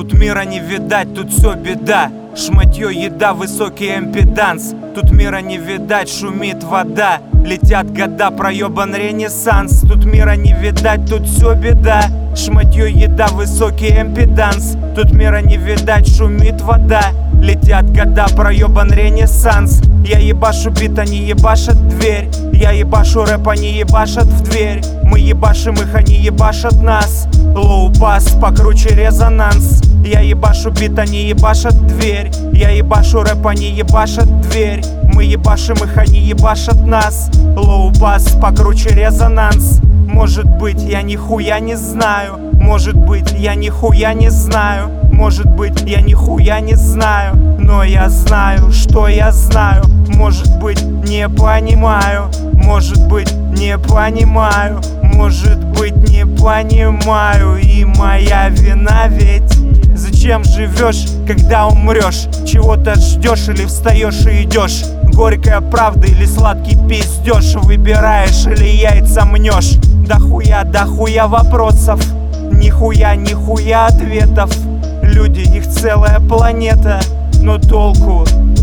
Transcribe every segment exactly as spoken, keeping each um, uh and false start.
Тут мира не видать, тут все беда. Шматье, еда, высокий импеданс. Тут мира не видать, шумит вода. Летят года, проебан ренессанс. Тут мира не видать, тут все беда. Шматье, еда, высокий импеданс. Тут мира не видать, шумит вода. Летят года, проебан ренессанс. Я ебашу бит, они ебашат дверь. Я ебашу рэп, они ебашат в дверь. Мы ебашим их, они ебашат нас. Лоу-пас, покруче резонанс. Я ебашу бит, они ебашат дверь. Я ебашу рэп, они ебашат дверь. Мы ебашим их, они ебашат нас. Лоу-пас, покруче резонанс. Может быть, я нихуя не знаю. Может быть, я нихуя не знаю. Может быть, я нихуя не знаю. Но я знаю, что я знаю. Может быть, не понимаю. Может быть, не понимаю. Может быть, не понимаю. И моя вина ведь. Зачем живешь, когда умрешь? Чего-то ждешь или встаешь и идешь? Горькая правда или сладкий пиздеж? Выбираешь или яйца мнешь? Дохуя, дохуя вопросов. Нихуя, нихуя ответов. Люди, их целая планета. Но толку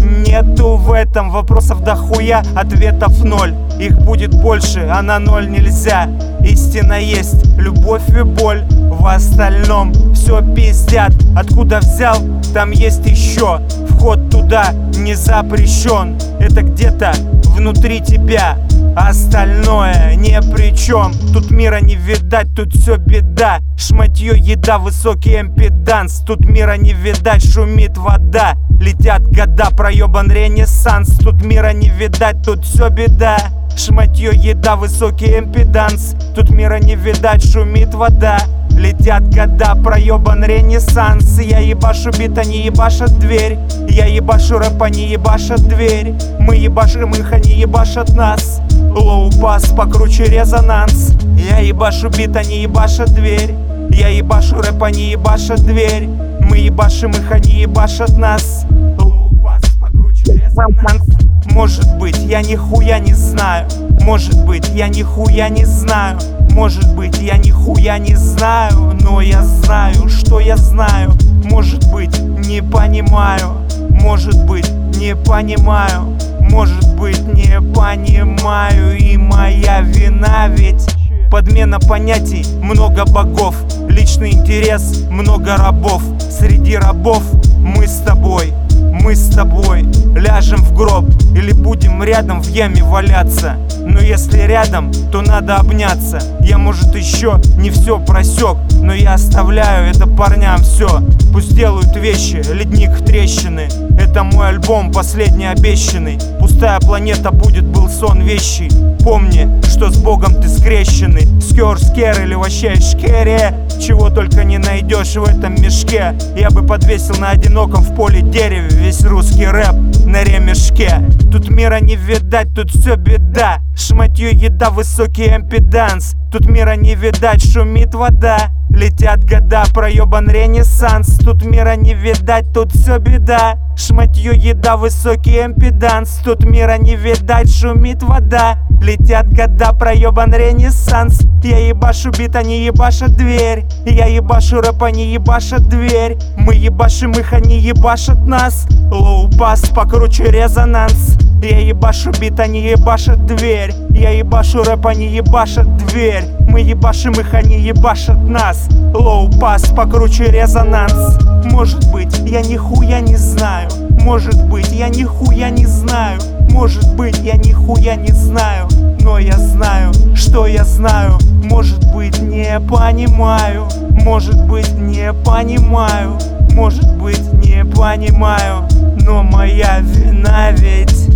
нету в этом. Вопросов дохуя, ответов ноль. Их будет больше, а на ноль нельзя. Истина есть, любовь и боль. В остальном все пиздят. Откуда взял, там есть еще. Вход туда не запрещен. Это где-то внутри тебя. Остальное ни при чем. Тут мира не видать, тут все беда. Шматье, еда, высокий импеданс. Тут мира не видать, шумит вода. Летят года, проебан ренессанс. Тут мира не видать, тут все беда. Шматье, еда, высокий импеданс. Тут мира не видать, шумит вода. Летят года, проебан ренессанс. Я ебашу бит, они ебашат дверь. Я ебашу рэп, они ебашат дверь. Мы ебашим их, они ебашат нас. Лоу-пас, покруче резонанс. Я ебашу бит, они ебашат дверь. Я ебашу рэп, они ебашат дверь. Мы ебашим их, они ебашат нас. Лоу-пас, покруче резонанс. Может быть, я нихуя не знаю. Может быть, я нихуя не знаю. Может быть, я нихуя не знаю. Но я знаю, что я знаю. Может быть, не понимаю. Может быть, не понимаю. Может быть, не понимаю. И моя вина ведь. Подмена понятий, много богов. Личный интерес, много рабов. Среди рабов мы с тобой. Мы с тобой ляжем в гроб или будем рядом в яме валяться. Но если рядом, то надо обняться. Я, может, еще не все просек, но я оставляю это парням все. Пусть делают вещи, ледник в трещины. Это мой альбом, последний обещанный. Пустая планета будет, был сон вещий. Помни, что с Богом ты скрещенный. Скер, скер или вообще шкере. Чего только не найдешь в этом мешке. Я бы подвесил на одиноком в поле дереве весь русский рэп на ремешке. Тут мира не видать, тут все беда. Шматье, еда, высокий импеданс. Тут мира не видать, шумит вода. Летят года, проебан ренессанс. Тут мира не видать, тут все беда. Шматье, еда, высокий импеданс. Тут мира не видать, шумит вода. Летят года, проебан ренессанс. Я ебашу бит, они ебашат дверь. Я ебашу рэп, они ебашат дверь. Мы ебашим их, они ебашат нас. Лоу-пас, покруче резонанс. Я ебашу бит, они ебашат дверь. Я ебашу рэп, они ебашат дверь. Мы ебашим их, они ебашат нас. Лоу-пас, покруче резонанс. Может быть, я нихуя не знаю. Может быть, я нихуя не знаю. Может быть, я нихуя не знаю. Но я знаю, что я знаю. Может быть, не понимаю. Может быть, не понимаю. Может быть, не понимаю. Но моя вина ведь.